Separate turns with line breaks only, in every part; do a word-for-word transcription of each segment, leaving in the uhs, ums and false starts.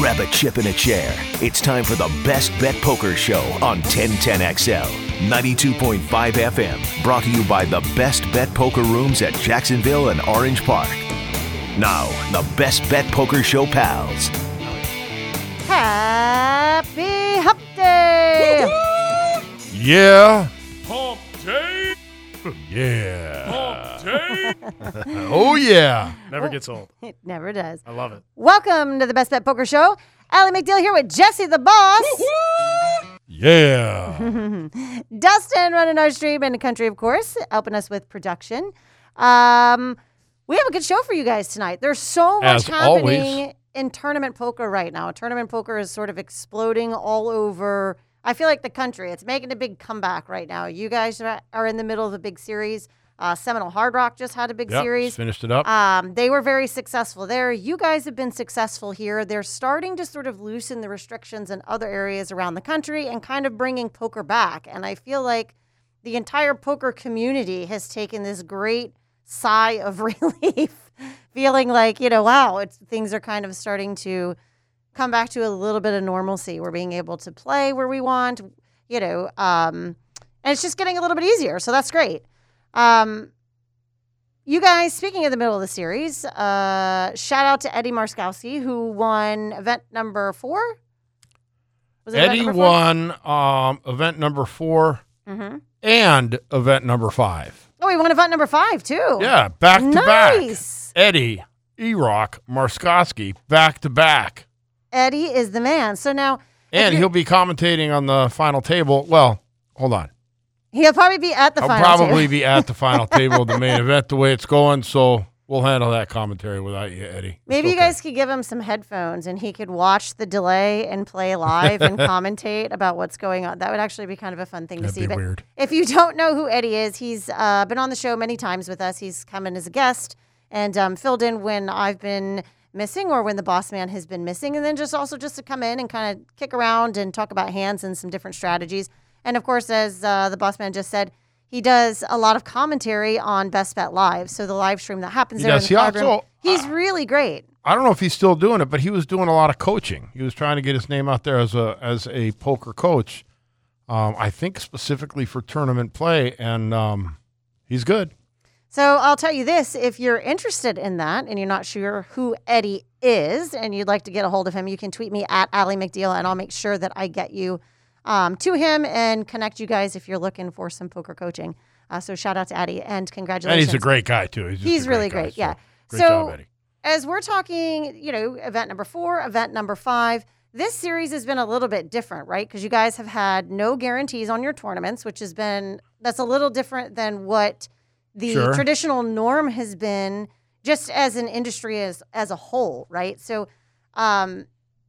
grab a chip and a chair. It's time for the Best Bet Poker Show on ten ten X L, ninety-two point five F M. Brought to you by the Best Bet Poker Rooms at Jacksonville and Orange Park. Now, the Best Bet Poker Show pals.
Happy Hump Day!
Woo-hoo! Yeah.
Hump Day!
Yeah.
Hump Day!
Oh, yeah.
Never gets old.
It never does.
I love it.
Welcome to the Best Bet Poker Show. Allie McDeal here with Jesse the Boss.
Yeah.
Dustin running our stream in the country, of course, helping us with production. Um, we have a good show for you guys tonight. There's so much
As
happening
always.
in tournament poker right now. Tournament poker is sort of exploding all over, I feel like, the country. It's making a big comeback right now. You guys are in the middle of a big series. Uh, Seminole Hard Rock just had a big
Yep,
series.
just finished it up.
Um, they were very successful there. You guys have been successful here. They're starting to sort of loosen the restrictions in other areas around the country and kind of bringing poker back. And I feel like the entire poker community has taken this great sigh of relief, feeling like, you know, wow, it's, things are kind of starting to come back to a little bit of normalcy. We're being able to play where we want, you know, um, and it's just getting a little bit easier. So that's great. Um, you guys, speaking of the middle of the series, uh, shout out to Eddie Marskowski, who won event number four. Was it event
Eddie
number four?
won um, event number four
Mm-hmm.
and event number five.
Oh, he won event number five, too.
Yeah, back to back.
Nice.
Eddie, E-Rock, Marskowski, back to back.
Eddie is the man. So now,
And he'll be commentating on the final table. Well, hold on.
he'll probably be at the
I'll
final
probably
table.
be at the final table of the main event the way it's going, so we'll handle that commentary without you, Eddie. It's
Maybe you
okay.
guys could give him some headphones and he could watch the delay and play live and commentate about what's going on. That would actually be kind of a fun thing
That'd
to
be
see. But
weird.
if you don't know who Eddie is, he's uh, been on the show many times with us. He's come in as a guest and um, filled in when I've been missing or when the boss man has been missing. And then just also just to come in and kind of kick around and talk about hands and some different strategies. And of course, as uh, the boss man just said, he does a lot of commentary on Best Bet Live. So the live stream that happens
He
there
does.
in the
He
card room.
also-
He's
uh,
really great.
I don't know if he's still doing it, but he was doing a lot of coaching. He was trying to get his name out there as a as a poker coach. Um, I think specifically for tournament play, and um, he's good.
So I'll tell you this, if you're interested in that and you're not sure who Eddie is and you'd like to get a hold of him, you can tweet me at Allie McDeal and I'll make sure that I get you um, to him and connect you guys if you're looking for some poker coaching. Uh, so shout out to Eddie and
And
congratulations.
he's a great guy, too. He's, just
He's
a
really
guy,
great,
so
yeah.
Great
So-
job, Eddie.
As we're talking, you know, event number four, event number five, this series has been a little bit different, right? Because you guys have had no guarantees on your tournaments, which has been, that's a little different than what the
Sure.
traditional norm has been just as an industry as, as a whole, right? So um,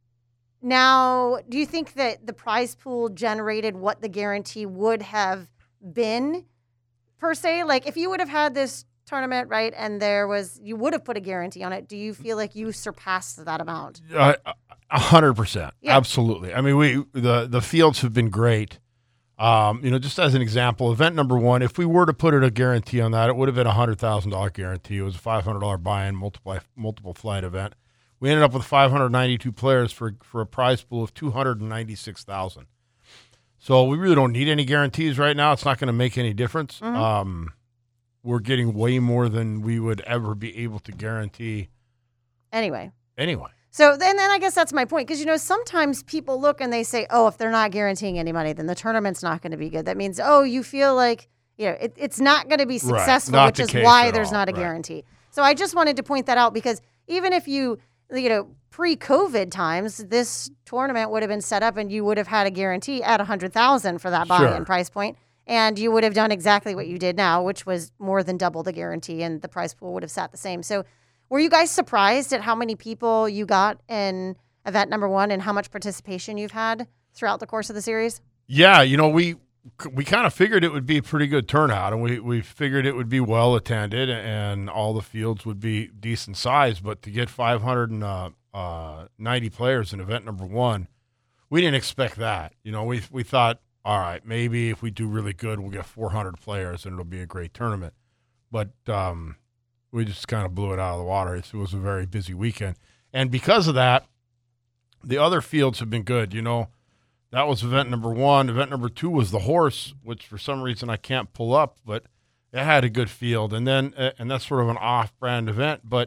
now, do you think that the prize pool generated what the guarantee would have been per se? Like if you would have had this tournament, right, and there was, you would have put a guarantee on it, do you feel like you surpassed that amount?
Uh, A hundred percent,
Yeah.
absolutely. I mean, we the the fields have been great. Um, you know, just as an example, event number one, if we were to put it a guarantee on that, it would have been a hundred thousand dollar guarantee. It was a five hundred dollar buy-in, multiple multiple flight event. We ended up with five hundred ninety two players for for a prize pool of two hundred ninety six thousand. So we really don't need any guarantees right now. It's not going to make any difference.
Mhm.
Um, we're getting way more than we would ever be able to guarantee
Anyway.
anyway.
So then, then I guess that's my point. Because, you know, sometimes people look and they say, oh, if they're not guaranteeing any money, then the tournament's not going to be good. That means, oh, you feel like, you know, it, it's not going to be
Right.
successful,
Not
which
the
is
case
why
at
there's
all.
not a
Right.
guarantee. So I just wanted to point that out because even if you, you know, pre-COVID times, this tournament would have been set up and you would have had a guarantee at one hundred thousand dollars for that buy-in
Sure.
price point. And you would have done exactly what you did now, which was more than double the guarantee, and the prize pool would have sat the same. So were you guys surprised at how many people you got in event number one and how much participation you've had throughout the course of the series?
Yeah, you know, we we kind of figured it would be a pretty good turnout, and we, we figured it would be well attended and all the fields would be decent size. But to get five hundred ninety players in event number one, we didn't expect that. You know, we we thought, all right, maybe if we do really good, we'll get four hundred players and it'll be a great tournament. But um, we just kind of blew it out of the water. It was a very busy weekend. And because of that, the other fields have been good. You know, that was event number one. Event number two was the horse, which for some reason I can't pull up, but it had a good field. And then, uh, and that's sort of an off-brand event. But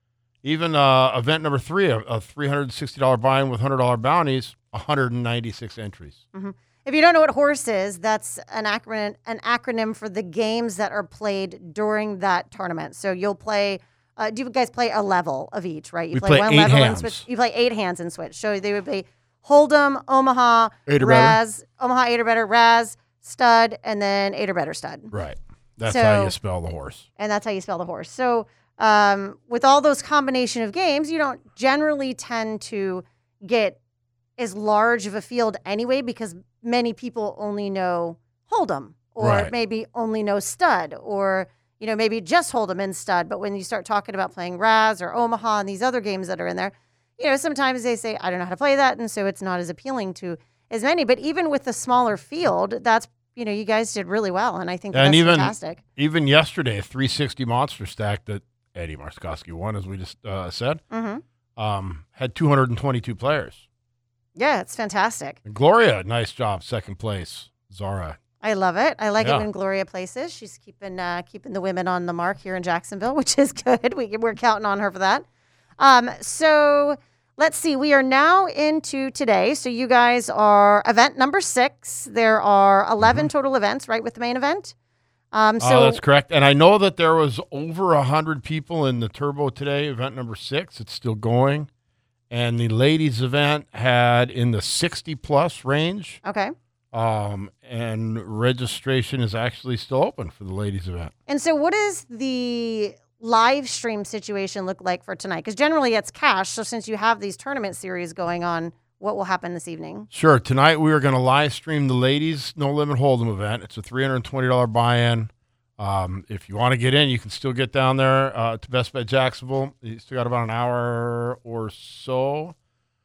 even uh, event number three, a, a three hundred sixty dollars buy-in with one hundred dollars bounties, one hundred ninety-six entries.
Mm-hmm. If you don't know what horse is, that's an acronym, an acronym for the games that are played during that tournament. So you'll play. Uh, do you guys play a level of each, right? You
we
play,
play
one
eight
level
hands.
and switch. You play eight hands and switch. So they would be Hold'em, Omaha,
Eight or
Raz, Omaha eight or better, Raz, Stud, and then eight or better Stud.
Right. That's
So-
how you spell the horse.
And that's how you spell the horse. So um, with all those combination of games, you don't generally tend to get as large of a field anyway, because many people only know Hold'em, or
Right.
maybe only know Stud, or you know maybe just Hold'em and Stud. But when you start talking about playing Raz or Omaha and these other games that are in there, you know sometimes they say I don't know how to play that, and so it's not as appealing to as many. But even with the smaller field, that's you know you guys did really well, and I think
And
that's
even-
fantastic.
Even yesterday, a three sixty monster stack that Eddie Marskoski won, as we just uh, said,
Mm-hmm.
um, had two hundred twenty-two players.
Yeah, it's fantastic.
And Gloria, nice job, second place. Zara.
I love it. I like
Yeah.
it when Gloria places. She's keeping uh, keeping the women on the mark here in Jacksonville, which is good. We, we're counting on her for that. Um, so let's see. We are now into today. So you guys are event number six. There are eleven total events, right, with the main event. Um, so
oh, that's correct. And I know that there was over one hundred people in the Turbo today, event number six. It's still going. And the ladies' event had in the sixty-plus range.
okay.
Um, and registration is actually still open for the ladies' event.
And so what does the live stream situation look like for tonight? Because generally it's cash. So since you have these tournament series going on, what will happen this evening?
Sure. Tonight we are going to live stream the ladies' No Limit Hold'em event. It's a three hundred twenty dollars buy-in. Um, if you want to get in, you can still get down there uh, to Best Bet Jacksonville. You still got about an hour or so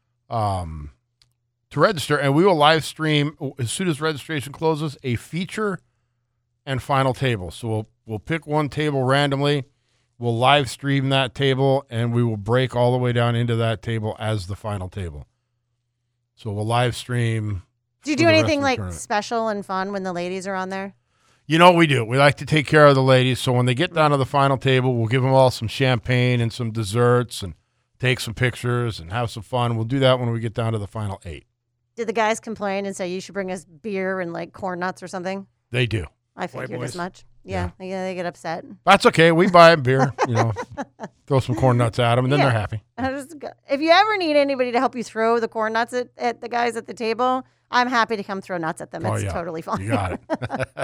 um, to register, and we will live stream as soon as registration closes a feature and final table. So we'll we'll pick one table randomly. We'll live stream that table, and we will break all the way down into that table as the final table. So we'll live stream.
Do you
for
do
the rest
anything
of the
like
tournament.
special and fun when the ladies are on there?
You know, we do. We like to take care of the ladies. So when they get down to the final table, we'll give them all some champagne and some desserts and take some pictures and have some fun. We'll do that when we get down to the final eight.
Did the guys complain and say you should bring us beer and like corn nuts or something?
They do.
I figured
boys.
as much. Yeah, They, they get upset.
That's okay. We buy them beer, you know, throw some corn nuts at them, and then
Yeah.
they're happy.
I just go- If you ever need anybody to help you throw the corn nuts at, at the guys at the table, I'm happy to come throw nuts at them.
Oh,
It's
yeah.
totally fine.
You got it.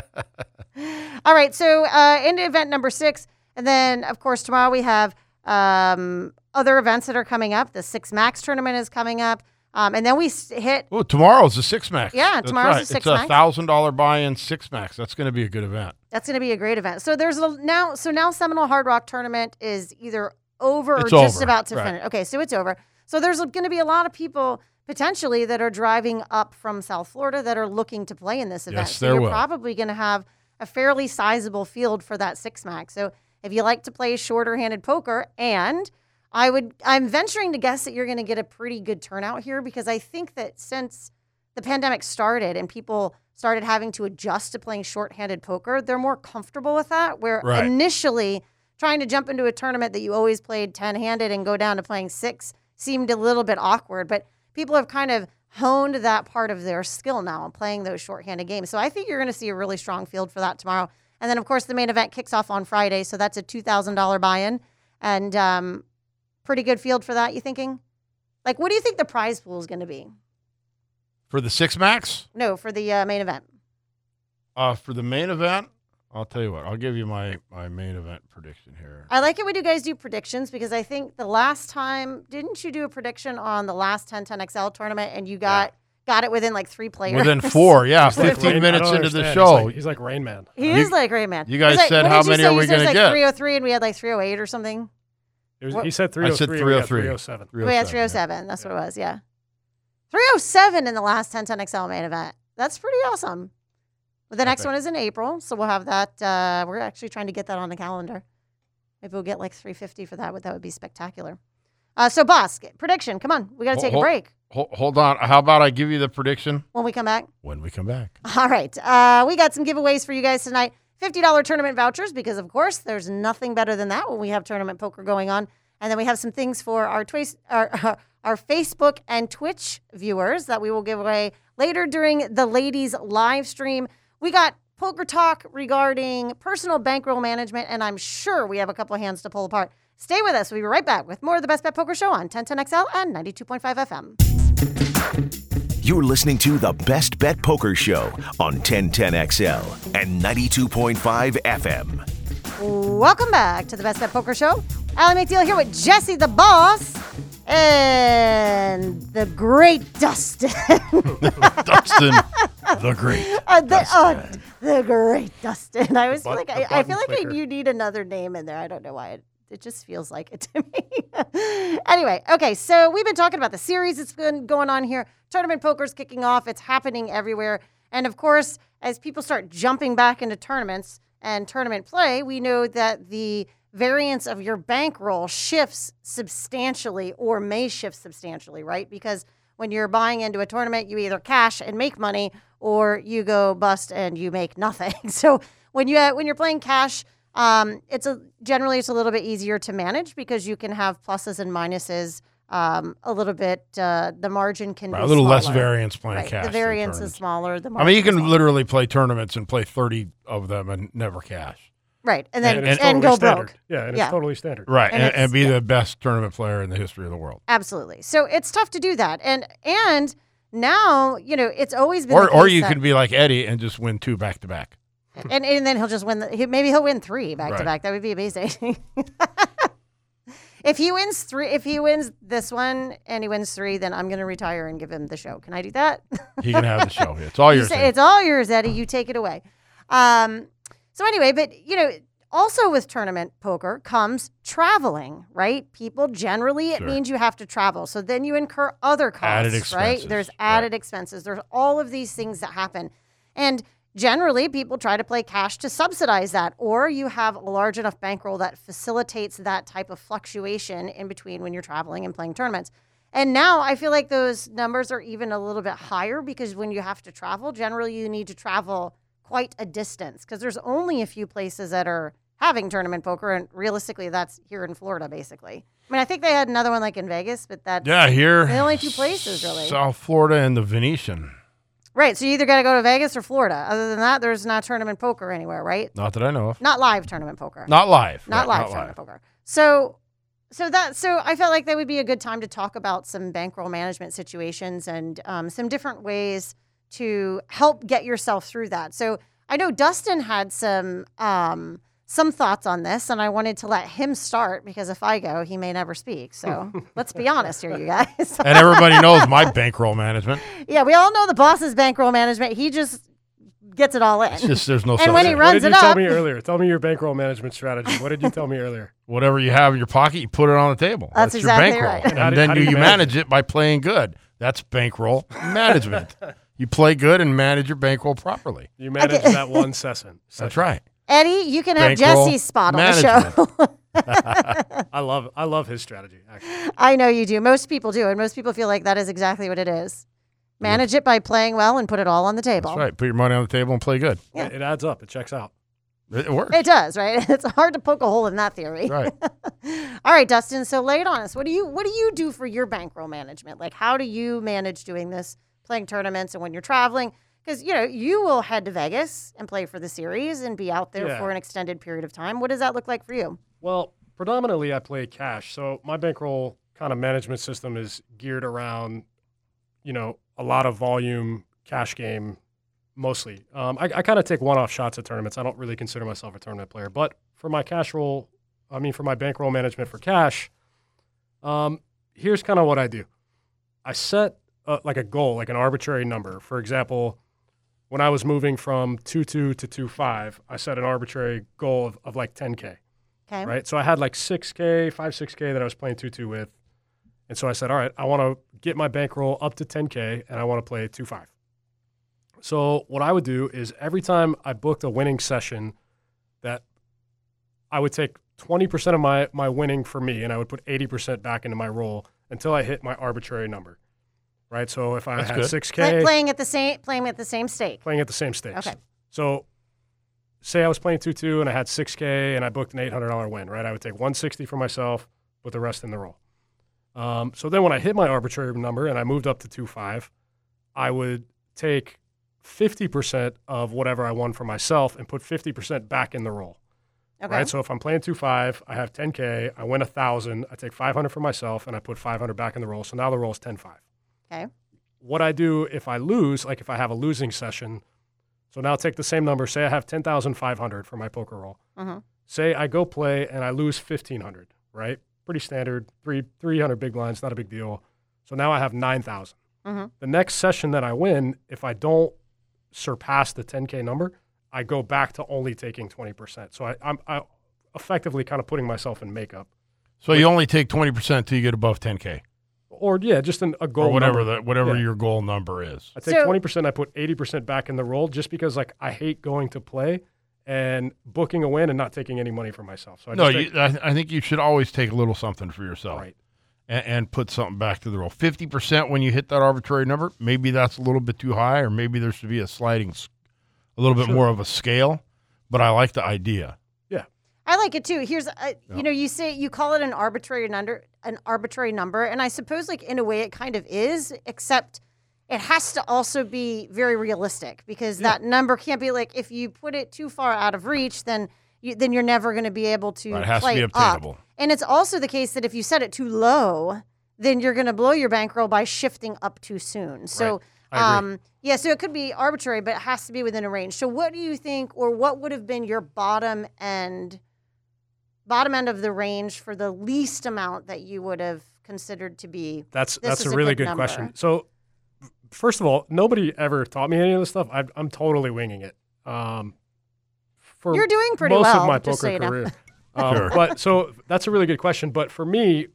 All right, so uh, into event number six, and then of course tomorrow we have um, other events that are coming up. The Six Max tournament is coming up, um, and then we s- hit.
Oh, tomorrow's the Six Max.
Yeah,
That's
tomorrow's the
right.
Six
It's a
Max.
thousand dollar buy-in Six Max. That's going to be a good event.
That's going to be a great event. So there's a, now, so now Seminole Hard Rock tournament is either over or
It's
just
over,
about to
right.
finish. Okay, so it's over. So there's going to be a lot of people potentially that are driving up from South Florida that are looking to play in this event.
Yes,
so
there
you're
will.
probably going to have a fairly sizable field for that Six Max. So if you like to play shorter-handed poker, and I would, I'm venturing to guess that you're going to get a pretty good turnout here, because I think that since the pandemic started and people started having to adjust to playing short-handed poker, they're more comfortable with that. Where
Right.
initially trying to jump into a tournament that you always played ten-handed and go down to playing six seemed a little bit awkward, but people have kind of honed that part of their skill now and playing those short-handed games. So I think you're going to see a really strong field for that tomorrow. And then, of course, the main event kicks off on Friday, so that's a two thousand dollars buy-in. And um, pretty good field for that, you thinking? Like, what do you think the prize pool is going to be?
For the Six Max,
No, for the uh, main event.
uh, for the main event, I'll tell you what. I'll give you my, my main event prediction here.
I like it when you guys do predictions, because I think the last time, didn't you do a prediction on the last ten ten X L tournament and you got got it within like three players?
Within four, yeah,
He's like
fifteen
Rain- I
minutes
don't
into the
understand. He's
show.
like, he's like Rain Man.
He
You-
is like Rain Man.
you guys
It was like-
said,
what
how
did you
many
say?
are
You
we
said it was
gonna
like
get?
three oh three and we had like three oh eight or something.
It was,
What?
he said
I
three oh three.
said
we
three oh
got
three.
three oh seven.
We had three oh seven. That's what it was, yeah. three oh seven in the last ten ten X L main event. That's pretty awesome. But the next
Epic.
one is in April, so we'll have that. Uh, we're actually trying to get that on the calendar. Maybe we'll get like three fifty for that. That would be spectacular. Uh, so, boss, prediction. Come on. We got to
Hold-
take a
hold-
break.
Hold, hold on. How about I give you the prediction
When we come back?
when we come back?
All right. Uh, we got some giveaways for you guys tonight. fifty dollars tournament vouchers because, of course, there's nothing better than that when we have tournament poker going on. And then we have some things for our, twi- our, our Facebook and Twitch viewers that we will give away later during the ladies live stream. We got poker talk regarding personal bankroll management, and I'm sure we have a couple of hands to pull apart. Stay with us. We'll be right back with more of the Best Bet Poker Show on ten ten X L and ninety-two point five F M.
You're listening to the Best Bet Poker Show on ten ten X L and ninety-two point five F M.
Welcome back to the Best Bet Poker Show. Allie McNeil here with Jesse the Boss and the great Dustin.
Dustin, the great.
Uh, the,
Dustin.
uh, the great Dustin. I always feel
But-
like I,
the
I feel like
button
I, you need another name in there. I don't know why. It, it just feels like it to me. Anyway, okay, so we've been talking about the series that's been going on here. Tournament poker's kicking off. It's happening everywhere. And of course, as people start jumping back into tournaments and tournament play, we know that the variance of your bankroll shifts substantially or may shift substantially, right? Because when you're buying into a tournament, you either cash and make money or you go bust and you make nothing. So when you when you're playing cash, um, it's a generally it's a little bit easier to manage because you can have pluses and minuses um, a little bit. Uh, the margin can
Right,
be
a little less
smaller.
variance playing
Right.
cash.
The
than
variance is
tournaments.
smaller. The
I mean, you
margin is
can
smaller.
literally play tournaments and play thirty of them and never cash.
right, and then
and,
and,
it's totally
go
standard.
broke.
Yeah, and
Yeah.
it's totally standard.
Right,
And
and,
it's-
and be
yeah.
the best tournament player in the history of the world.
Absolutely. So it's tough to do that, and and now you know it's always been
Or
the
or
case
you
that-
can be like Eddie and just win two back to back.
and and then he'll just win. The, he, maybe he'll win three back to
Right.
back. That would be amazing. If he wins three, if he wins this one and he wins three, then I'm going to retire and give him the show. Can I do that?
He can have the show. It's all
You
yours.
say,
Eddie.
it's all yours, Eddie. You take it away. Um, so anyway, but you know, also with tournament poker comes traveling, right? People generally it
Sure.
means you have to travel. So then you incur other costs,
Added
right?
expenses,
There's
right.
added expenses. There's all of these things that happen, and generally people try to play cash to subsidize that, or you have a large enough bankroll that facilitates that type of fluctuation in between when you're traveling and playing tournaments. And now I feel like those numbers are even a little bit higher because when you have to travel, generally you need to travel quite a distance because there's only a few places that are having tournament poker, and realistically that's here in Florida basically. I mean, I think they had another one like in Vegas, but that's
Yeah, here.
the only two places, really.
South Florida and the Venetian.
right. So you either got to go to Vegas or Florida. Other than that, there's not tournament poker anywhere, right?
Not that I know of.
Not live tournament poker.
Not live.
Not
Right,
live tournament poker. So, so that so I felt like that would be a good time to talk about some bankroll management situations and um, some different ways to help get yourself through that. So I know Dustin had some um, some thoughts on this, and I wanted to let him start because if I go, he may never speak. So let's be honest here, you guys.
And everybody knows my bankroll management.
Yeah, we all know the boss's bankroll management. He just gets it all in.
It's just there's no
And
such
when he
thing.
runs
what did
it
you tell
up-
me earlier? Tell me your bankroll management strategy. What did you tell me earlier?
Whatever you have in your pocket, you put it on the table.
That's
your
exactly
bankroll.
right.
And,
How do-
then
how
do
do
you
you
manage
manage
it by playing good? That's bankroll management. You play good and manage your bankroll properly.
You managed
Okay.
that one session.
That's right.
Eddie, you can have
Bankroll
Jesse's spot on the
management.
show.
I love I love his strategy. Actually.
I know you do. Most people do. And most people feel like that is exactly what it is. Manage it by playing well and put it all on the table.
That's right. Put your money on the table and play good.
Yeah.
It, it adds up. It checks out.
It, it works.
It does, right? It's hard to poke a hole in that theory.
Right.
All right, Dustin. So lay it on us. What do you what do you do for your bankroll management? Like how do you manage doing this, playing tournaments and when you're traveling? Because you know, you will head to Vegas and play for the series and be out there
Yeah.
for an extended period of time. What does that look like for you?
Well, predominantly I play cash. So my bankroll kind of management system is geared around, you know, a lot of volume cash game mostly. Um, I, I kind of take one-off shots at tournaments. I don't really consider myself a tournament player. But for my cash roll, I mean, for my bankroll management for cash, um, here's kind of what I do. I set uh, like a goal, like an arbitrary number. For example, when I was moving from two two to two five, I set an arbitrary goal of, of like ten K.
Okay.
Right. So I had like six K, five, six K that I was playing two two with. And so I said, all right, I want to get my bankroll up to ten K and I want to play two five. So what I would do is every time I booked a winning session, that I would take twenty percent of my, my winning for me and I would put eighty percent back into my roll until I hit my arbitrary number. right? So if I
That's
had
good.
six
Play,
K
playing at the same playing at the same stake.
playing at the same stakes.
Okay.
So say I was playing two two and I had six K and I booked an eight hundred dollars win, right? I would take one sixty for myself, put the rest in the roll. Um, so then when I hit my arbitrary number and I moved up to two five, I would take fifty percent of whatever I won for myself and put fifty percent back in the roll.
Okay.
Right? So if I'm playing two five, I have ten K, I win one thousand, I take five hundred for myself and I put five hundred back in the roll. So now the roll is ten five.
Okay.
What I do if I lose, like if I have a losing session, so now take the same number, say I have ten thousand five hundred for my poker roll.
Mm-hmm.
Say I go play and I lose fifteen hundred, right? Pretty standard, three, three hundred big blinds, not a big deal. So now I have nine thousand.
Mm-hmm.
The next session that I win, if I don't surpass the ten K number, I go back to only taking twenty percent. So I, I'm I effectively kind of putting myself in makeup.
So you only take twenty percent till you get above ten K.
Or, yeah, just an, a goal
Or whatever
number.
the, whatever
Yeah.
your goal number is.
I take
So-
twenty percent, I put eighty percent back in the roll just because, like, I hate going to play and booking a win and not taking any money for myself. So I
No,
just take,
you, I, I think you should always take a little something for yourself.
right.
and, and put something back to the roll. fifty percent when you hit that arbitrary number, maybe that's a little bit too high, or maybe there should be a sliding, s- a little bit
Sure.
more of a scale, but I like the idea.
I like it too. Here's, uh, you know, you say you call it an arbitrary number, an arbitrary number, and I suppose, like in a way, it kind of is, except it has to also be very realistic because that number can't be like if you put it too far out of reach, then you, then you're never going to be able to
Right, it has to
play
be
up.
obtainable.
And it's also the case that if you set it too low, then you're going to blow your bankroll by shifting up too soon. So.
I agree.
Um, yeah, so it could be arbitrary, but it has to be within a range. So what do you think, or what would have been your bottom end, bottom end of the range for the least amount that you would have considered to be?
That's
This
that's
is
a
a
really
good
good,
number.
question. So, first of all, nobody ever taught me any of this stuff. I, I'm totally winging it. Um, for
You're doing pretty
most
well,
of my
just so
poker
you know.
career. Um,
Sure.
But so that's a really good question. But for me,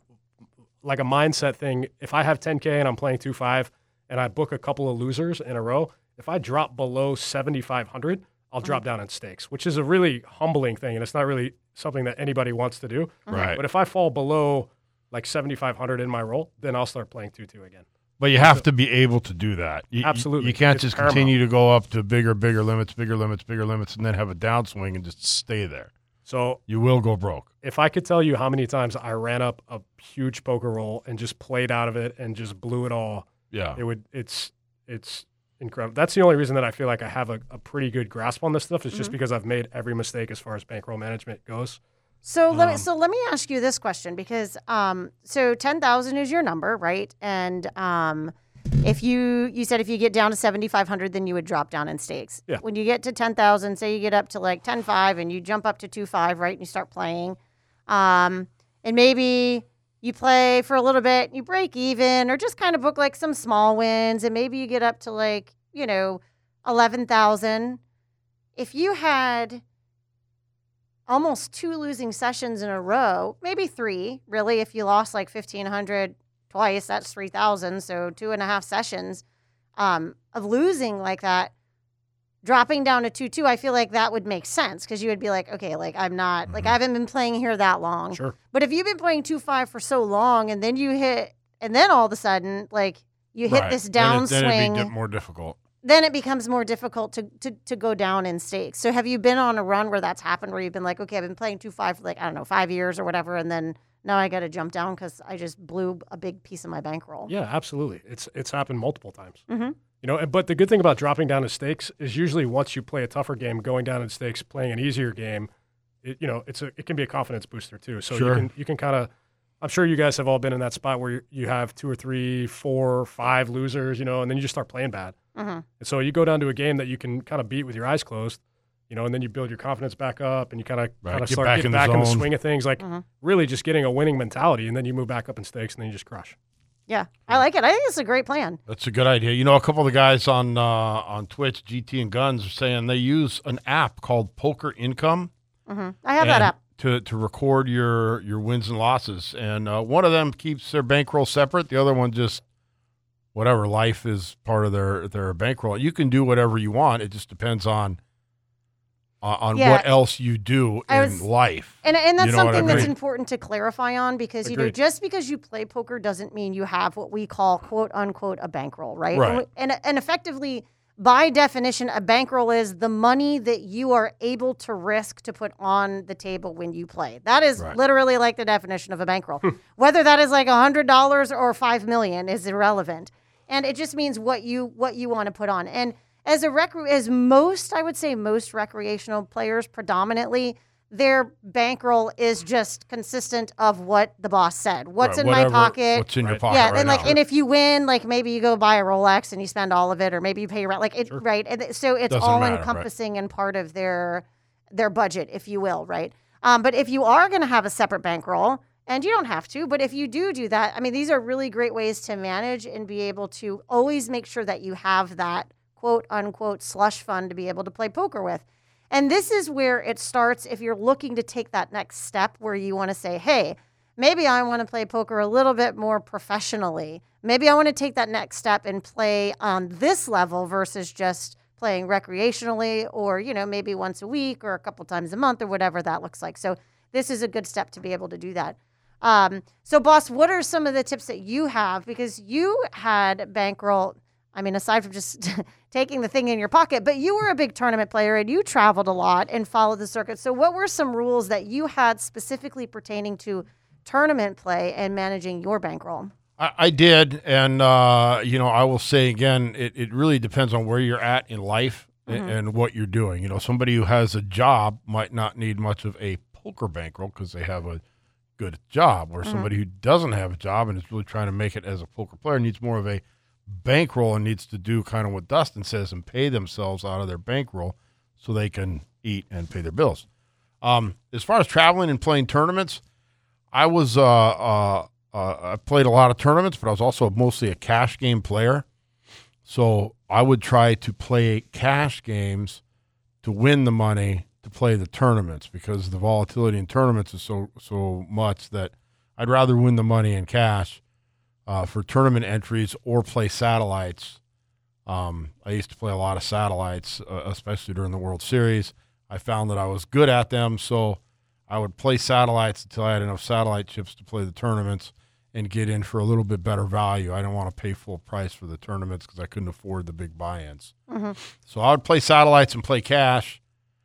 like a mindset thing, if I have ten K and I'm playing two five and I book a couple of losers in a row, if I drop below seventy-five hundred, I'll
Mm-hmm.
drop down in stakes, which is a really humbling thing, and it's not really something that anybody wants to do.
Right.
But if I fall below like seventy-five hundred in my roll, then I'll start playing two two again.
But you have to be able to do that. You, you-
Absolutely.
You, can't
It's
just
paramount.
continue to go up to bigger, bigger limits, bigger limits, bigger limits, and then have a downswing and just stay there.
So
You will go broke.
if I could tell you how many times I ran up a huge poker roll and just played out of it and just blew it all,
Yeah.
it would it's it's incredible. That's the only reason that I feel like I have a, a pretty good grasp on this stuff is just
Mm-hmm.
because I've made every mistake as far as bankroll management goes.
So let me
Um,
so let me ask you this question because um so ten thousand is your number, right? And um if you you said if you get down to seventy-five hundred, then you would drop down in stakes.
Yeah.
When you get to ten thousand, say you get up to like ten five and you jump up to two five, right? And you start playing. Um and maybe you play for a little bit, you break even or just kind of book like some small wins and maybe you get up to like, you know, eleven thousand. If you had almost two losing sessions in a row, maybe three, really. If you lost like fifteen hundred twice, that's three thousand. So two and a half sessions um, of losing like that, dropping down to two two, I feel like that would make sense because you would be like, okay, like I'm not, like I haven't been playing here that long.
Sure.
But if you've been playing two five for so long and then you hit, and then all of a sudden, like you hit
Right.
this
Then it- Then it'd
downswing,
be di- more difficult.
then it becomes more difficult to, to, to go down in stakes. So have you been on a run where that's happened, where you've been like, okay, I've been playing two five for like, I don't know, five years or whatever, and then now I got to jump down because I just blew a big piece of my bankroll?
Yeah, absolutely. It's it's happened multiple times.
Mm-hmm.
You know, and- but the good thing about dropping down in stakes is usually once you play a tougher game, going down in stakes, playing an easier game, it, you know, it's a it can be a confidence booster too. So
Sure.
you can you can kind of, I'm sure you guys have all been in that spot where you, you have two or three, four, five losers, you know, and then you just start playing bad.
Mm-hmm.
And so you go down to a game that you can kind of beat with your eyes closed, you know, and then you build your confidence back up and you kind of
Right,
kind of
get
start
back
getting
in the
back in the
zone.
swing of things, like
Mhm.
really just getting a winning mentality, and then you move back up in stakes and then you just crush.
Yeah, I like it. I think it's a great plan.
That's a good idea. You know, a couple of the guys on uh, on Twitch, G T and Guns, are saying they use an app called Poker Income.
Mm-hmm. I have that
and
up.
to to record your your wins and losses, and uh, one of them keeps their bankroll separate. The other one just whatever life is part of their their bankroll. You can do whatever you want. It just depends on uh, on
Yeah.
what else you do
I
in
was-
life.
And, and that's
You know what I
something that's
mean?
important to clarify on because, you know,
Agreed.
just because you play poker doesn't mean you have what we call, quote unquote, a bankroll, right?
Right.
And, we- and, and effectively, by definition, a bankroll is the money that you are able to risk to put on the table when you play. That is
Right.
literally like the definition of a bankroll. Whether that is like one hundred dollars or five million dollars is irrelevant. And it just means what you what you want to put on. And as a rec- as most, I would say most recreational players predominantly, their bankroll is just consistent of what the boss said. What's
Right,
in my
whatever-
pocket?
What's in your
Right.
pocket
Yeah,
right
and like,
now.
and if you win, like maybe you go buy a Rolex and you spend all of it, or maybe you pay your rent, like it, right? And th- so it's
Doesn't
all
matter, right.
encompassing and part of their their budget, if you will, right? Um, but if you are going to have a separate bankroll, and you don't have to, but if you do do that, I mean, these are really great ways to manage and be able to always make sure that you have that quote unquote slush fund to be able to play poker with. And this is where it starts if you're looking to take that next step where you want to say, hey, maybe I want to play poker a little bit more professionally. Maybe I want to take that next step and play on this level versus just playing recreationally or, you know, maybe once a week or a couple times a month or whatever that looks like. So this is a good step to be able to do that. Um, so, boss, what are some of the tips that you have? Because you had bankroll, I mean, aside from just taking the thing in your pocket, but you were a big tournament player and you traveled a lot and followed the circuit. So what were some rules that you had specifically pertaining to tournament play and managing your bankroll?
I, I did, and uh, you know, I will say again, it, it really depends on where you're at in life a-
Mm-hmm.
and what you're doing. You know, somebody who has a job might not need much of a poker bankroll because they have a good job, or
Mm-hmm.
somebody who doesn't have a job and is really trying to make it as a poker player needs more of a bankroll and needs to do kind of what Dustin says and pay themselves out of their bankroll so they can eat and pay their bills. Um, as far as traveling and playing tournaments, I was uh, uh, uh, I played a lot of tournaments, but I was also mostly a cash game player. So I would try to play cash games to win the money to play the tournaments because the volatility in tournaments is so so much that I'd rather win the money in cash uh, for tournament entries or play satellites. Um, I used to play a lot of satellites, uh, especially during the World Series. I found that I was good at them, so I would play satellites until I had enough satellite chips to play the tournaments and get in for a little bit better value. I didn't want to pay full price for the tournaments because I couldn't afford the big buy-ins.
Mm-hmm.
So I would play satellites and play cash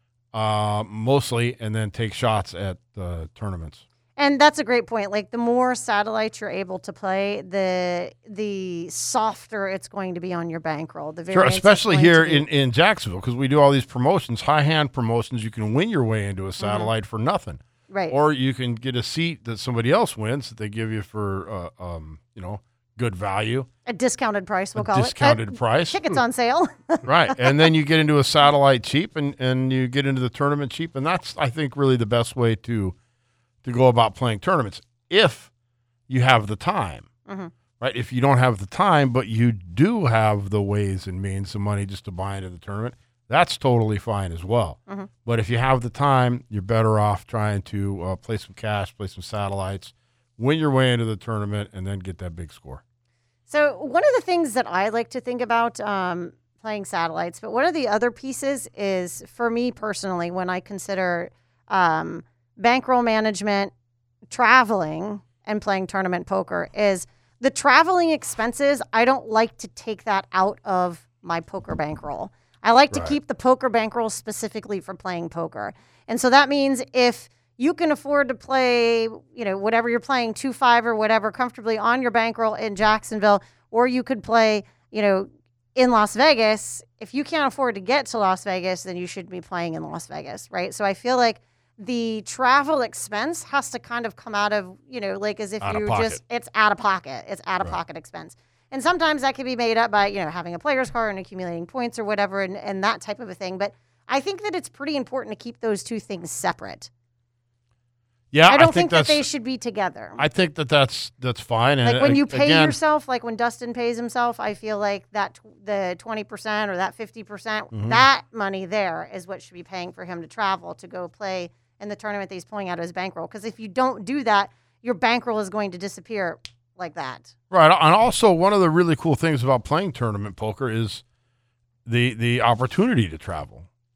uh, mostly, and then take shots at the tournaments.
And that's a great point. Like the more satellites you're able to play, the the softer it's going to be on your bankroll. The
Sure,
variance is
especially
going to
here
be-
in, in Jacksonville, because we do all these promotions, high hand promotions. You can win your way into a satellite for nothing,
right.
or you can get a seat that somebody else wins that they give you for uh, um, you know good value,
a discounted price, we'll
a
call
discounted
it. Uh,
price,
Tickets on sale.
right? And then you get into a satellite cheap, and, and you get into the tournament cheap, and that's I think really the best way to to go about playing tournaments if you have the time.
Mhm.
Right? If you don't have the time, but you do have the ways and means, the money just to buy into the tournament, that's totally fine as well.
Mhm.
But if you have the time, you're better off trying to uh, play some cash, play some satellites, win your way into the tournament, and then get that big score.
So one of the things that I like to think about um, playing satellites, but one of the other pieces is for me personally, when I consider um, bankroll management, traveling, and playing tournament poker, is the traveling expenses. I don't like to take that out of my poker bankroll. I like to
Right.
keep the poker bankroll specifically for playing poker. And so that means if you can afford to play, you know, whatever you're playing, two five or whatever, comfortably on your bankroll in Jacksonville, or you could play, you know, in Las Vegas. If you can't afford to get to Las Vegas, then you should be playing in Las Vegas, right? So I feel like the travel expense has to kind of come out of, you know, like as if
Out of
you
pocket.
just, it's out of pocket. It's out of
Right.
pocket expense. And sometimes that can be made up by, you know, having a player's card and accumulating points or whatever and, and that type of a thing. But I think that it's pretty important to keep those two things separate.
Yeah,
I don't think, that
that's,
they should be together.
I think that that's that's fine. And
like when
uh,
you pay
again,
yourself, like when Dustin pays himself, I feel like that tw- the twenty percent or that fifty percent,
Mhm.
that money there is what should be paying for him to travel to go play in the tournament that he's pulling out of his bankroll. Because if you don't do that, your bankroll is going to disappear like that.
Right, and also one of the really cool things about playing tournament poker is the the opportunity to travel.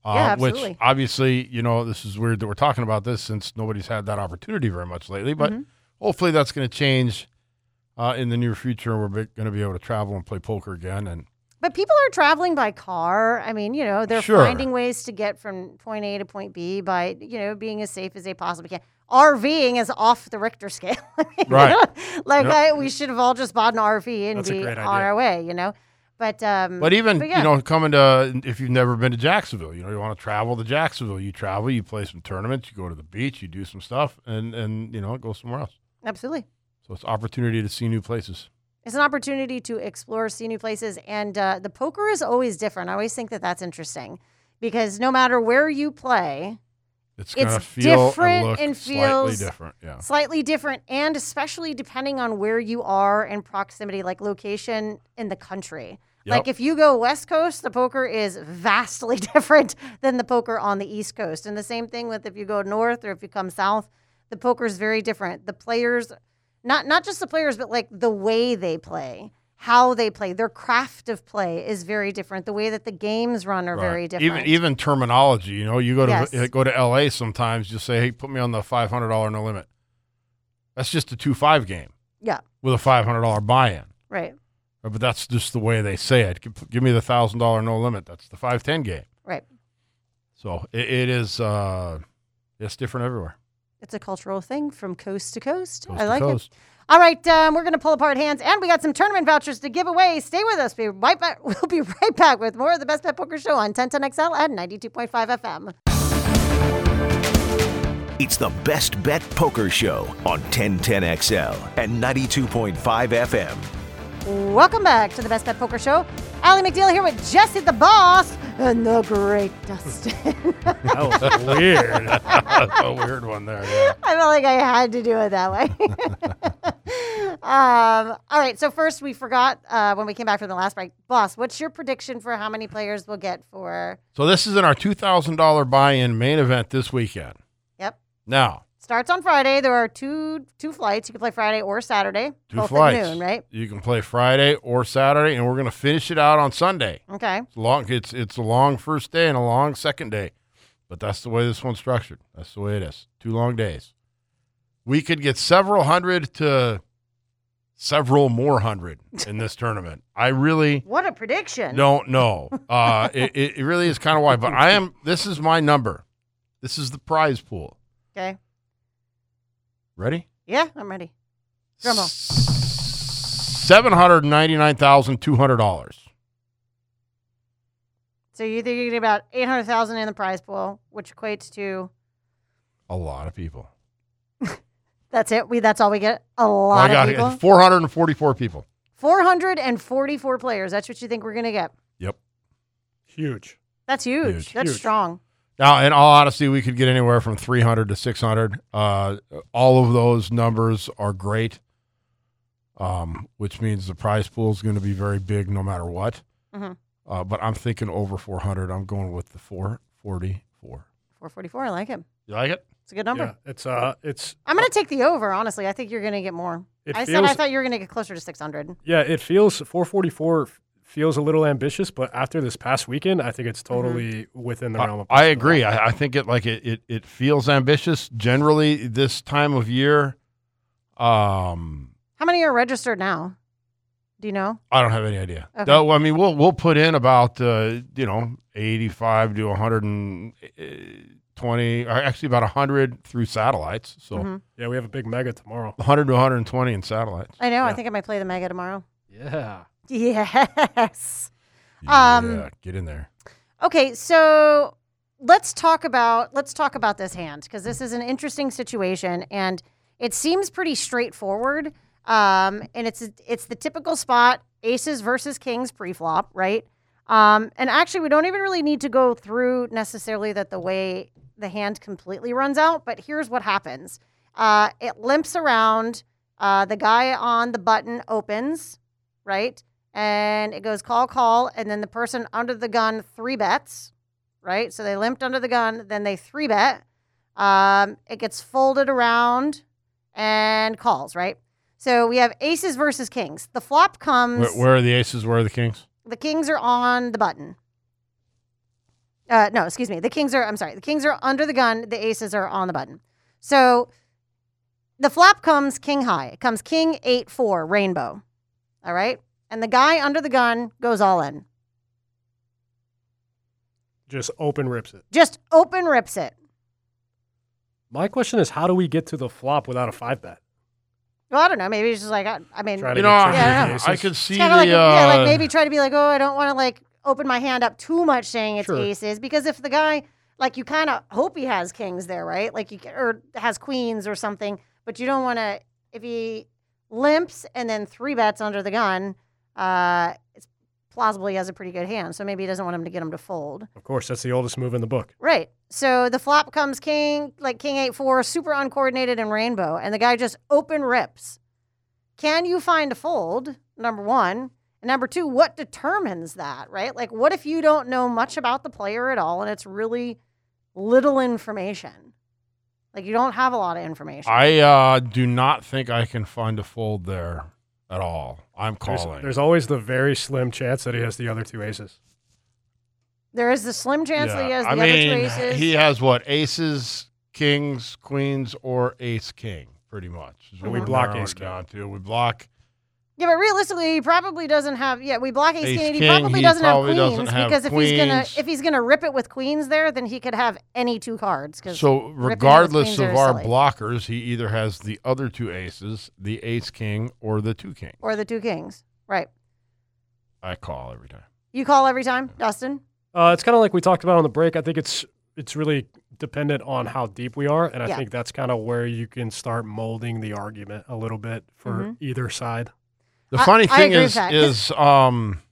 Uh,
Yeah,
which
absolutely.
obviously, you know, this is weird that we're talking about this since nobody's had that opportunity very much lately. But
Mhm.
hopefully that's going to change uh, in the near future. We're going to be able to travel and play poker again. And
But people are traveling by car. I mean, you know, they're
Sure.
finding ways to get from point A to point B by, you know, being as safe as they possibly can. RVing is off the Richter scale. I mean,
Right.
you know, like
Yep.
I, we should have all just bought an R V and
That's a
be
great
on
idea.
our way, you know. But um,
But even,
but yeah.
you know, coming to, if you've never been to Jacksonville, you know, you want to travel to Jacksonville, you travel, you play some tournaments, you go to the beach, you do some stuff, and, and you know, go somewhere else.
absolutely.
So it's opportunity to see new places.
It's an opportunity to explore, see new places. And uh, the poker is always different. I always think that that's interesting because no matter where you play,
It's going to
It's
feel
different
and look
and
slightly
feels-
different. Yeah.
slightly different, and especially depending on where you are in proximity, like location in the country.
Yep.
Like if you go West Coast, the poker is vastly different than the poker on the East Coast. And the same thing with if you go north or if you come south, the poker is very different. The players, not not just the players, but like the way they play, how they play, their craft of play is very different. The way that the games run are
Right.
very different.
Even even terminology, you know, you go to
Yes.
uh, go to L A sometimes, just say, "Hey, put me on the five hundred dollar no limit." That's just a two five game
yeah,
with a five hundred dollar buy-in.
right,
But that's just the way they say it. Give, give me the thousand dollar no limit. That's the five ten game.
right.
So it, it is. Uh, it's different everywhere.
It's a cultural thing from coast to coast.
Coast
I
to
like
coast.
it. All right, um, we're going to pull apart hands, and we got some tournament vouchers to give away. Stay with us. Be right back. We'll be right back with more of the Best Bet Poker Show on ten ten X L and ninety-two point five F M.
It's the Best Bet Poker Show on ten ten X L and ninety-two point five F M.
Welcome back to the Best Bet Poker Show. Allie McNeil here with Jesse the Boss and the great Dustin.
That was weird.
That's a weird one there. Yeah.
I felt like I had to do it that way. um, all right, so first we forgot uh, when we came back from the last break. Boss, what's your prediction for how many players we'll get for...
So this is in our two thousand dollar buy-in main event this weekend.
Yep.
Now,
Starts on Friday. There are two two flights. You can play Friday or Saturday.
two
both
flights.
at noon, right?
You can play Friday or Saturday, and we're going to finish it out on Sunday.
Okay.
It's long. It's it's a long first day and a long second day, but that's the way this one's structured. That's the way it is. Two long days. We could get several hundred to several more hundred in this tournament. I really
What a prediction.
don't know. Uh, it, it it really is kind of wide, but I am. This is my number. This is the prize pool.
Okay.
Ready?
Yeah, I'm ready. Drum roll.
Seven hundred ninety-nine thousand two hundred dollars.
So you think you get about eight hundred thousand in the prize pool, which equates to
A lot of people.
that's it. We that's all we get. A lot
I got
of people.
four hundred forty-four people.
four hundred forty-four players. That's what you think we're going to get.
Yep.
Huge.
That's huge.
Huge.
That's
Huge.
strong.
Now, in all honesty, we could get anywhere from three hundred to six hundred. Uh, all of those numbers are great, um, which means the prize pool is going to be very big no matter what.
Mhm.
Uh, but I'm thinking over four hundred. I'm going with the four forty-four.
four forty-four. I like it.
You like it?
It's a good number.
Yeah, it's uh, it's
I'm going to take the over, honestly. I think you're going to get more.
It
I said I
feels-
thought you were going to get closer to six hundred.
yeah, it feels four forty-four f- feels a little ambitious, but after this past weekend, I think it's totally within the realm
I,
of
I
possibility.
agree. I, I think it like it, it, it feels ambitious. Generally, this time of year, um,
How many are registered now? Do you know?
I don't have any idea.
Okay.
Though, I mean, we'll we'll put in about uh, you know eighty-five to one hundred twenty, or actually about one hundred through satellites. So
Mhm.
Yeah, we have a big mega tomorrow.
one hundred to one hundred twenty in satellites.
I know. I
Yeah.
think I might play the Mega tomorrow.
Yeah.
Yes. Um,
yeah, get in there.
Okay, so let's talk about let's talk about this hand because this is an interesting situation and it seems pretty straightforward. Um, and it's it's the typical spot: aces versus kings pre-flop, right? Um, and actually, we don't even really need to go through necessarily that the way the hand completely runs out. But here's what happens: uh, it limps around. Uh, the guy on the button opens, right? And it goes call, call, and then the person under the gun three bets, right? So they limped under the gun, then they three bet. Um, it gets folded around and calls, right? So we have aces versus kings. The flop comes.
Where, where are the aces? Where are the kings?
The kings are on the button. Uh, no, excuse me. The kings are, I'm sorry, the kings are under the gun. The aces are on the button. So the flop comes king high. It comes king eight four, rainbow. All right? And the guy under the gun goes all in.
Just open rips it.
Just open rips it.
My question is, how do we get to the flop without a five bet?
Well, I don't know. Maybe it's just like, I, I mean,
Try to
You
get
know,
tricky
Yeah, I
with
know.
aces.
I could see
it's
the
kind of like,
uh,
yeah, like maybe try to be like, oh, I don't want to like open my hand up too much saying it's
Sure.
aces, because if the guy, like, you kind of hope he has kings there, right? Like, you ca- or has queens or something, but you don't want to, if he limps and then three bets under the gun, uh, it's plausible he has a pretty good hand. So maybe he doesn't want him to get him to fold.
Of course, that's the oldest move in the book.
Right. So the flop comes king, like king eight four, super uncoordinated and rainbow, and the guy just open rips. Can you find a fold? Number one. And number two, what determines that, right? Like, what if you don't know much about the player at all and it's really little information? Like, you don't have a lot of information.
I uh, do not think I can find a fold there at all. I'm
There's,
calling.
there's always the very slim chance that he has the other two aces.
There is the slim chance that he has the
I
other
mean,
two aces.
he has what? Aces, kings, queens, or ace king, pretty much. is what
And we
we're
block
narrowing
ace
it
king.
down to. We block
Yeah, but realistically, he probably doesn't have. Yeah, we block ace,
Ace
king. He
king,
probably
he
doesn't
probably
have
doesn't
queens
have
because if he's gonna
queens.
if he's gonna rip it with queens there, then he could have any two cards. 'cause
So
ripping it with
regardless
queens
of
are
our
silly.
blockers, he either has the other two aces, the ace king, or the two king.
or the two kings, right?
I call every time.
You call every time, Dustin.
Uh, it's kind of like we talked about on the break. I think it's it's really dependent on how deep we are, and I
Yeah.
think that's kind of where you can start molding the argument a little bit for
Mhm.
either side.
The
I-
funny
I
thing
agree
is,
with that, 'cause-
is um,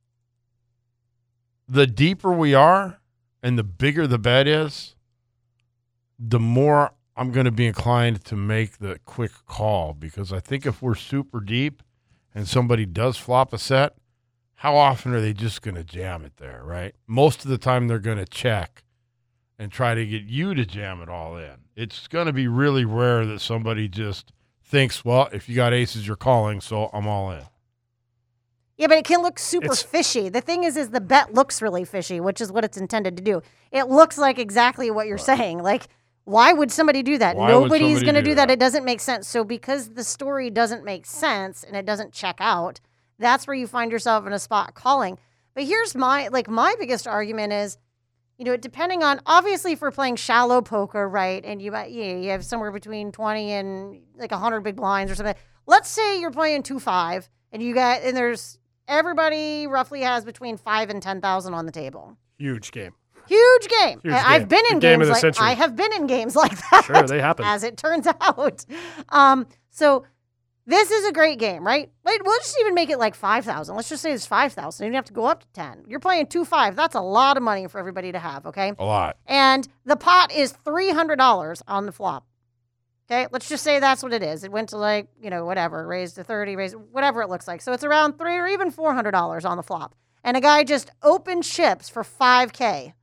the deeper we are and the bigger the bet is, the more I'm going to be inclined to make the quick call, because I think if we're super deep and somebody does flop a set, how often are they just going to jam it there, right? Most of the time they're going to check and try to get you to jam it all in. It's going to be really rare that somebody just thinks, well, if you got aces, you're calling, so I'm all in.
Yeah, but it can look super
It's-
fishy. The thing is, is the bet looks really fishy, which is what it's intended to do. It looks like exactly what you're saying. Like, why would somebody do that?
Why would
Nobody's
somebody
going to
do
do that.
that?
It doesn't make sense. So because the story doesn't make sense and it doesn't check out, that's where you find yourself in a spot calling. But here's my, like, my biggest argument is, you know, depending on, obviously, if we're playing shallow poker, right, and you might, you, know, you have somewhere between twenty and like one hundred big blinds or something. Let's say you're playing two five, and you got, and there's, everybody roughly has between five and ten thousand on the table.
Huge game.
Huge game.
Huge
And I've
game.
been in
The game
games
of the
like
century.
I have been in games like that.
Sure, they happen.
As it turns out. Um, so this is a great game, right? Like, we'll just even make it like five thousand. Let's just say it's five thousand. You don't have to go up to ten. You're playing two five. That's a lot of money for everybody to have, okay?
A lot.
And the pot is three hundred dollars on the flop. Okay, let's just say that's what it is. It went to like, you know, whatever, raised to thirty, raised, whatever it looks like. So it's around three or even four hundred dollars on the flop. And a guy just opened chips for five K.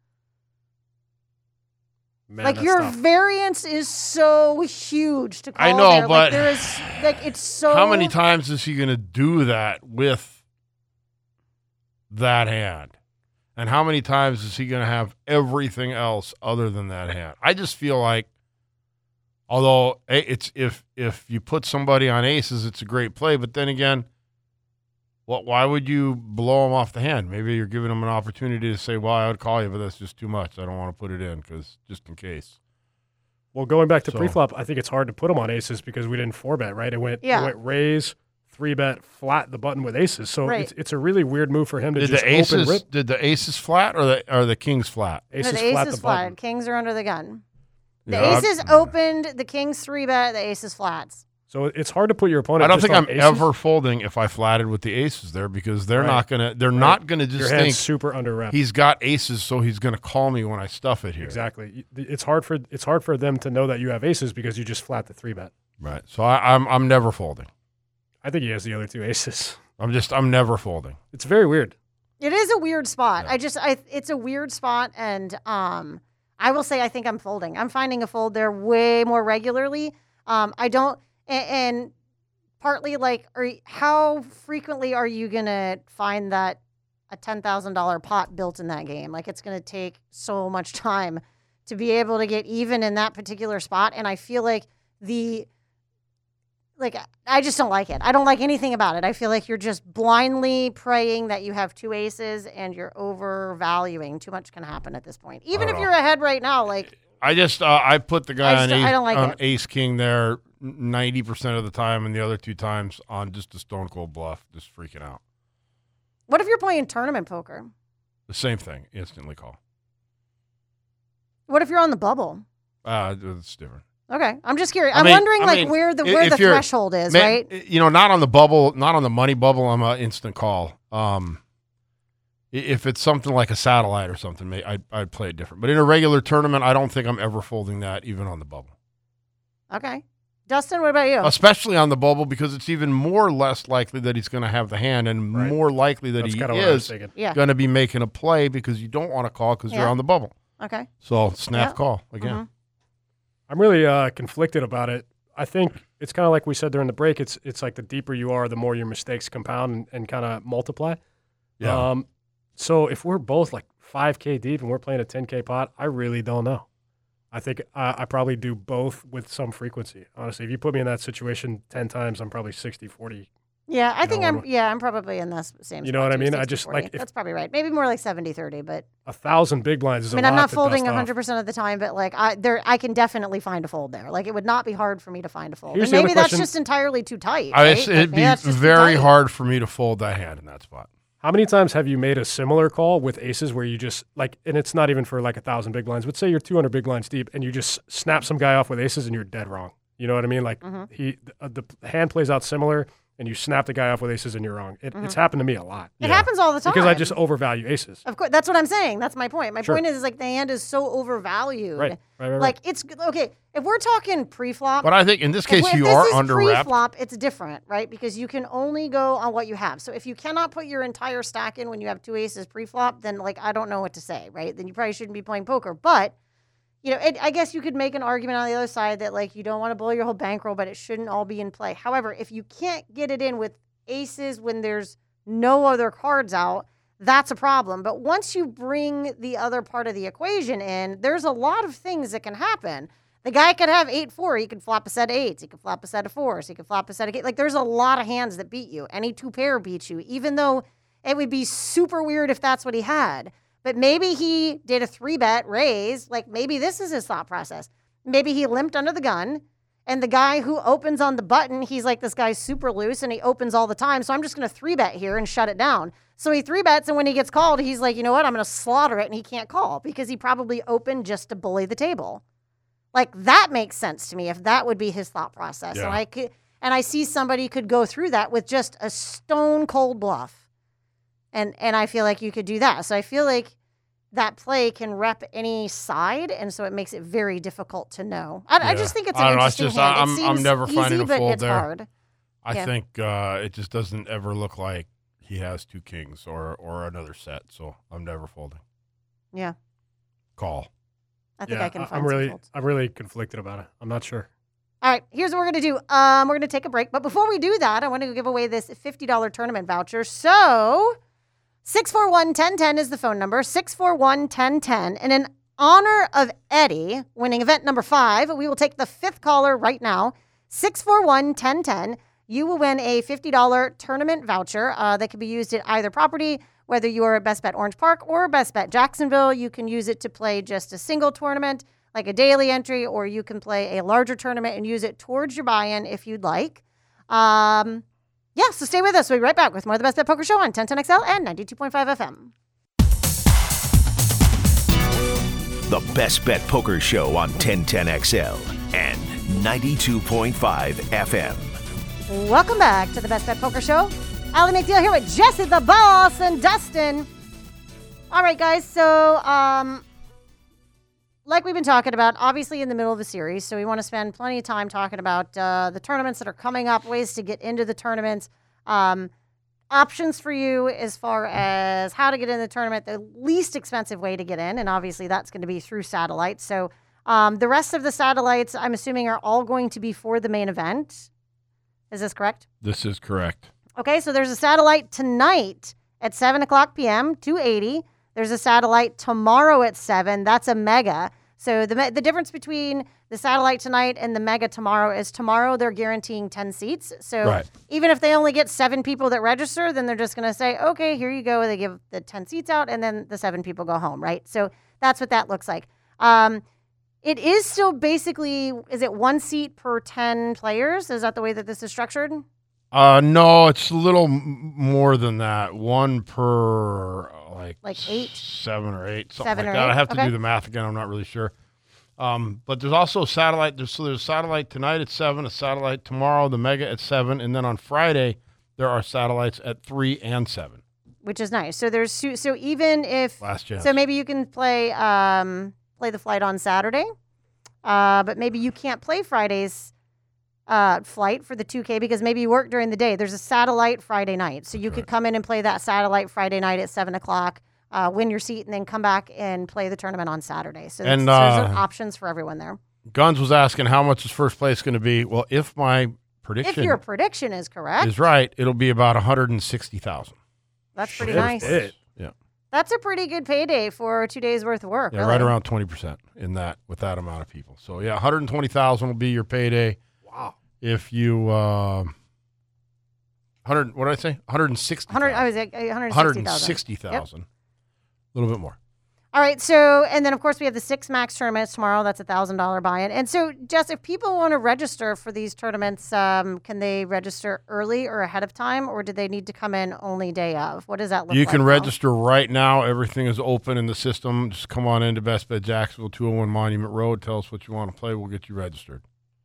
Man,
Like,
that's
your
tough.
variance is so huge to call
I know,
there.
but
like, there is, like, it's so.
How many times is he going to do that with that hand? And how many times is he going to have everything else other than that hand? I just feel like, although eh, it's if if you put somebody on aces, it's a great play. But then again, what? Why would you blow him off the hand? Maybe you're giving him an opportunity to say, "Well, I would call you, but that's just too much. I don't want to put it in because just in case."
Well, going back to
So-
pre-flop, I think it's hard to put them on aces because we didn't four bet, right? It went,
Yeah.
it went raise, three bet, flat the button with aces. So
Right.
it's, it's a really weird move for him to
Did
just
the aces?
open rip.
Did the aces flat or the or the kings flat?
No,
Aces
the ace
flat
is
the
flat.
button.
Kings are under the gun. The
Yeah, I-
aces opened, the kings three bet, the aces flats.
So it's hard to put your opponent.
I don't
just
think
on
I'm
aces.
ever folding if I flatted with the aces there because they're
Right.
not gonna they're
Right.
not gonna
Your
just
hand's
think
super under rep.
he's got aces, so he's gonna call me when I stuff it here.
Exactly. It's hard for it's hard for them to know that you have aces because you just flat the three bet.
Right. So I, I'm I'm never folding.
I think he has the other two aces.
I'm just I'm never folding.
It's very weird.
It is a weird spot.
Yeah.
I just, I, it's a weird spot, and um, I will say I think I'm folding. I'm finding a fold there way more regularly. Um, I don't, and, and partly like, are, how frequently are you gonna find that a ten thousand dollars pot built in that game. Like, it's going to take so much time to be able to get even in that particular spot. And I feel like the, like, I just don't like it. I don't like anything about it. I feel like you're just blindly praying that you have two aces and you're overvaluing. Too much can happen at this point. Even if
know.
you're ahead right now, like.
I just, uh, I put the guy
I just-
on, ace,
I don't like
on
it.
ace king there ninety percent of the time, and the other two times on just a stone cold bluff, just freaking out.
What if you're playing tournament poker?
The same thing, instantly call.
What if you're on the bubble?
Uh, it's different.
Okay, I'm just curious.
I
I'm
mean-
wondering
I
like
mean,
where the
i-
where
if
the
you're-
threshold is,
Man,
right?
You know, not on the bubble, not on the money bubble. I'm a instant call. Um, i- if it's something like a satellite or something, may I'd, I'd play it different. But in a regular tournament, I don't think I'm ever folding that, even on the bubble.
Okay, Dustin, what about you?
Especially on the bubble, because it's even more or less likely that he's going to have the hand, and
Right.
more likely that
That's
he
kind of what I was
is
thinking.
Yeah.
going to be making a play because you don't want to call because
Yeah.
you're on the bubble.
Okay.
So snap
Yeah.
call again.
Mhm.
I'm really uh, conflicted about it. I think it's kind of like we said during the break. It's it's like the deeper you are, the more your mistakes compound and, and kind of multiply.
Yeah.
Um, so if we're both like five K deep and we're playing a ten K pot, I really don't know. I think I, I probably do both with some frequency. Honestly, if you put me in that situation ten times, I'm probably sixty forty.
Yeah, I
You
think
know,
I'm.
I'm-
Yeah, I'm probably in this same.
You know
spot
what I
too,
mean? I
sixty
just,
forty.
like, if-
That's probably right. Maybe more like seventy thirty, but
A thousand big blinds is
I mean,
a
I'm
lot
not
to
folding
dust off.
one hundred percent of the time, but like I there, I can definitely find a fold there. Like it would not be hard for me to find a fold.
Here's
and
the other
maybe that's
question.
just entirely too tight.
I,
Right?
it's-
Like,
it'd
maybe
be
that's just too
very
tight.
hard for me to fold that hand in that spot.
How many times have you made a similar call with aces where you just like, and it's not even for like a thousand big blinds, but say you're two hundred big blinds deep and you just snap some guy off with aces and you're dead wrong. You know what I mean? Like
Mm-hmm.
he, the, the hand plays out similar and you snap the guy off with aces and you're wrong. It, It's happened to me a lot
It
Yeah.
happens all the time
because I just overvalue aces.
Of course, that's what I'm saying. That's my point. My
Sure.
point is, is like the hand is so overvalued.
Right, right, right, right.
Like it's okay if we're talking pre-flop.
But I think in this case,
if,
you
if
are
this is
under wrapped.
pre-flop, it's different, right? Because you can only go on what you have. So if you cannot put your entire stack in when you have two aces pre-flop, then like I don't know what to say, right? Then you probably shouldn't be playing poker. But you know, it, I guess you could make an argument on the other side that like you don't want to blow your whole bankroll, but it shouldn't all be in play. However, if you can't get it in with aces when there's no other cards out, that's a problem. But once you bring the other part of the equation in, there's a lot of things that can happen. The guy could have eight four. He could flop a set of eights. He could flop a set of fours. He could flop a set of eight. Like there's a lot of hands that beat you. Any two pair beats you, even though it would be super weird if that's what he had. But maybe he did a three bet raise. Like maybe this is his thought process. Maybe he limped under the gun. And the guy who opens on the button, he's like, this guy's super loose and he opens all the time. So I'm just going to three bet here and shut it down. So he three bets. And when he gets called, he's like, you know what? I'm going to slaughter it. And he can't call because he probably opened just to bully the table. Like that makes sense to me if that would be his thought process.
Yeah.
And I could, and I see somebody could go through that with just a stone cold bluff. And, and I feel like you could do that. So I feel like that play can rep any side, and so it makes it very difficult to know. I, I
Yeah.
just think it's
I
an
don't know, it's
interesting
just-
hand. It
I'm- I'm
seems
never
easy,
finding a
but
fold
it's
there.
hard.
I
Yeah.
think uh, it just doesn't ever look like he has two kings or or another set. So I'm never folding.
Yeah,
Call.
I think
yeah,
I can
I-
find
I'm
some
really,
folds.
I'm really conflicted about it. I'm not sure.
All right, here's what we're gonna do. Um, we're gonna take a break, but before we do that, I want to give away this fifty dollars tournament voucher. So, six four one, one zero one zero is the phone number. six four one, one zero one zero, and in honor of Eddie winning event number five, we will take the fifth caller right now. six four one, one zero one zero. You will win a fifty dollars tournament voucher uh, that can be used at either property. Whether you are at Best Bet Orange Park or Best Bet Jacksonville, you can use it to play just a single tournament, like a daily entry, or you can play a larger tournament and use it towards your buy-in if you'd like. Um, yeah, so stay with us. We'll be right back with more of the Best Bet Poker Show on ten ten X L and ninety-two point five F M.
The Best Bet Poker Show on ten ten X L and ninety-two point five F M.
Welcome back to the Best Bet Poker Show. Allie McNeil here with Jesse the Boss and Dustin. All right, guys. So, um, like we've been talking about, obviously in the middle of a series, so we want to spend plenty of time talking about uh, the tournaments that are coming up, ways to get into the tournaments, um, options for you as far as how to get in the tournament, the least expensive way to get in, and obviously that's going to be through satellite. So, um, the rest of the satellites, I'm assuming, are all going to be for the main event. Is this correct?
This is correct.
Okay, so there's a satellite tonight at seven o'clock p.m., two eighty. There's a satellite tomorrow at seven. That's a mega. So the the difference between the satellite tonight and the mega tomorrow is tomorrow they're guaranteeing ten seats. So
Right.
even if they only get seven people that register, then they're just going to say, okay, here you go. They give the ten seats out, and then the seven people go home, right? So that's what that looks like. Um, it is still basically, is it one seat per ten players? Is that the way that this is structured?
Uh, no, it's a little m- more than that. One per like
Like eight?
seven or eight, something
Seven
like
or
that. I
eight?
have to
Okay.
do the math again. I'm not really sure. Um, but there's also satellite. There's so there's satellite tonight at seven, a satellite tomorrow, the mega at seven, and then on Friday there are satellites at three and seven.
Which is nice. So there's so so even if
Last chance.
so maybe you can play um play the flight on Saturday, uh, but maybe you can't play Friday's uh, flight for the two K because maybe you work during the day. There's a satellite Friday night, so you
That's
could
right.
come in and play that satellite Friday night at seven o'clock, uh, win your seat, and then come back and play the tournament on Saturday. So,
And,
that's, there's
uh,
options for everyone there.
Guns was asking how much is first place going to be. Well, if my
If
prediction
your prediction is correct,
is right, it'll be about one hundred sixty thousand.
that's pretty
Shit.
nice.
It.
Yeah.
That's a pretty good payday for two days worth of work.
Yeah,
really.
right around twenty percent in that with that amount of people. So yeah, one hundred twenty thousand will be your payday.
Wow.
If you uh, one hundred, what did I say? one hundred sixty.
one hundred, I was at one hundred sixty thousand.
one hundred sixty thousand. A little bit more.
All right, so, and then, of course, we have the Six Max tournaments tomorrow. That's a one thousand dollars buy-in. And so, Jess, if people want to register for these tournaments, um, can they register early or ahead of time, or do they need to come in only day of? What does that look
You
like?
can
now?
register right now. Everything is open in the system. Just come on into Best Bet Jacksonville, two oh one Monument Road. Tell us what you want to play. We'll get you registered.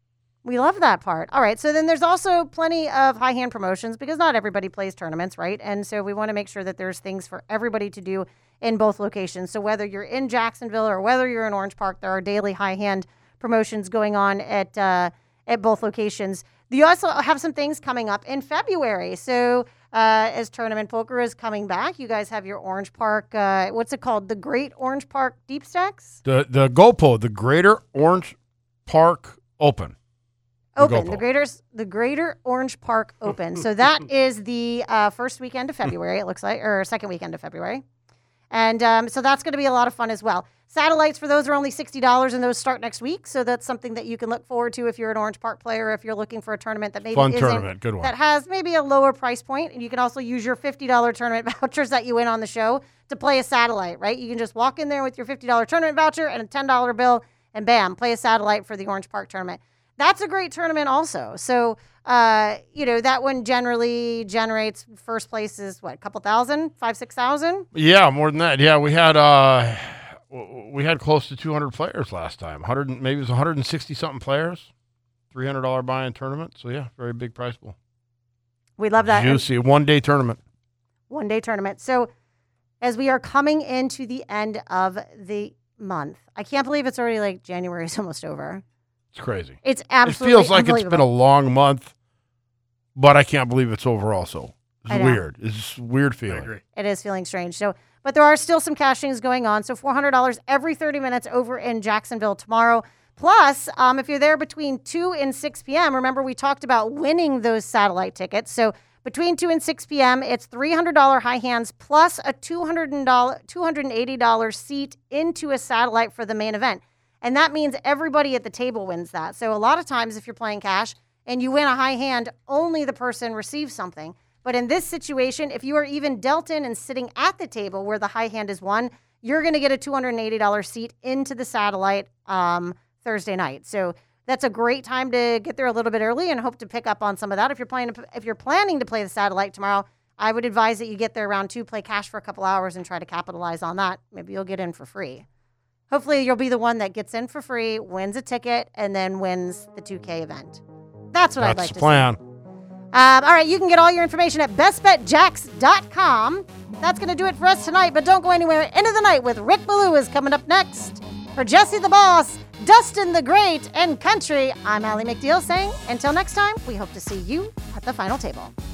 We love that part. All right, so then there's also plenty of high-hand promotions because not everybody plays tournaments, right? And so we want to make sure that there's things for everybody to do in both locations. So whether you're in Jacksonville or whether you're in Orange Park, there are daily high-hand promotions going on at uh, at both locations. You also have some things coming up in February. So uh, as tournament poker is coming back, you guys have your Orange Park, uh, what's it called? The Great Orange Park Deep Stacks?
The the GoPo, the Greater Orange Park Open. The
Open, the
GoPo.
greater the Greater Orange Park Open. So that is the uh, first weekend of February, it looks like, or second weekend of February. And um, so that's going to be a lot of fun as well. Satellites for those are only sixty dollars, and those start next week. So that's something that you can look forward to if you're an Orange Park player, if you're looking for a tournament that maybe
Fun
isn't,
tournament. Good one.
that has maybe a lower price point. And you can also use your fifty dollars tournament vouchers that you win on the show to play a satellite, right? You can just walk in there with your fifty dollars tournament voucher and a ten dollars bill, and bam, play a satellite for the Orange Park tournament. That's a great tournament also. So, uh, you know, that one generally generates first place is what, a couple thousand, five, six thousand?
Yeah, more than that. Yeah, we had uh, w- we had close to two hundred players last time. one hundred, maybe it was one hundred sixty something players. three hundred dollars buy-in tournament. So yeah, very big prize pool.
We love that.
Juicy one day tournament.
One day tournament. So as we are coming into the end of the month, I can't believe it's already like January is almost over.
It's crazy.
It's
It
absolutely
feels like it's been a
unbelievable.
long month, but I can't believe it's over also. It's
I know.
weird. It's just a weird
I
feeling.
agree.
It is feeling strange. So, but there are still some cashings going on. So four hundred dollars every thirty minutes over in Jacksonville tomorrow. Plus, um, if you're there between two and six p.m., remember we talked about winning those satellite tickets. So between two and six p.m., it's three hundred dollars high hands plus a two hundred dollars, two hundred eighty dollars seat into a satellite for the main event. And that means everybody at the table wins that. So a lot of times if you're playing cash and you win a high hand, only the person receives something. But in this situation, if you are even dealt in and sitting at the table where the high hand is won, you're going to get a two hundred eighty dollars seat into the satellite um, Thursday night. So that's a great time to get there a little bit early and hope to pick up on some of that. If you're playing, if you're planning to play the satellite tomorrow, I would advise that you get there around two, play cash for a couple hours, and try to capitalize on that. Maybe you'll get in for free. Hopefully, you'll be the one that gets in for free, wins a ticket, and then wins the two K event. That's what I'd
That's
like
the
to
plan.
see. Um, all right, you can get all your information at best bet jacks dot com. That's going to do it for us tonight, but don't go anywhere. End of the Night with Rick Ballou is coming up next. For Jesse the Boss, Dustin the Great, and Country, I'm Allie McDeal saying, until next time, we hope to see you at the final table.